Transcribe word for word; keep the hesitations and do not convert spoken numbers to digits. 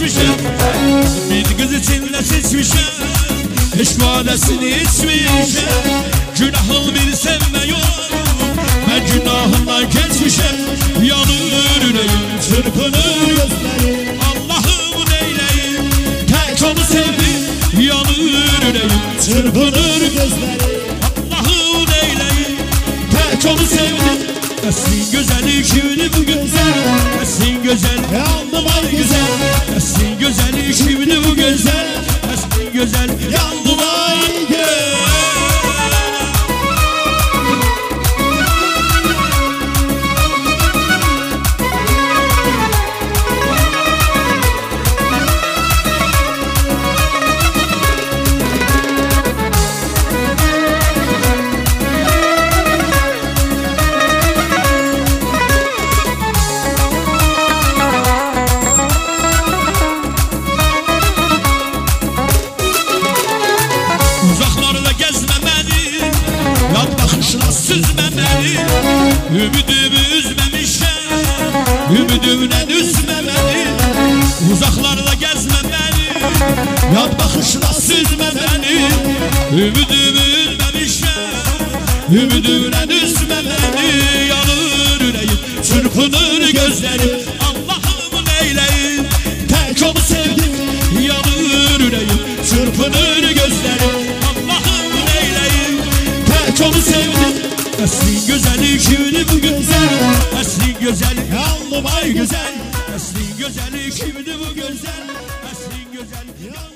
geçmişim. Bir kız içinde seçmişim, eşk vadesini içmişim. Günahın bir sevme yok, ben günahından geçmişim. Yanır yüreğim, çırpınır gözlerim. Allah'ım neyleyim, tek onu sevdim. Yanır yüreğim, çırpınır gözlerim. Allah'ım neyleyim, tek onu sevdim. Esin güzeli kimdi bu güzel, esin güzel, yandım ay güzel. Esin güzeli kimdi bu güzel, esin güzel, yandım ay güzel. Ümidimi üzmemişim, ümidimle üzmemeli. Uzaklarda gezmemeli, yat bakışla süzme beni. Ümidimi üzmemişim, ümidimle üzmemeli. Yanır yüreğim, çırpınır gözlerim. Allah'ım neyleyim, tek onu sevdim. Yanır yüreğim, çırpınır gözlerim. Allah'ım neyleyim, tek onu sevdim. Esin güzeli kimdi bu güzel, esin güzel, yandım ay güzel. Esin güzeli kimdi bu güzel, esin güzel, yandım.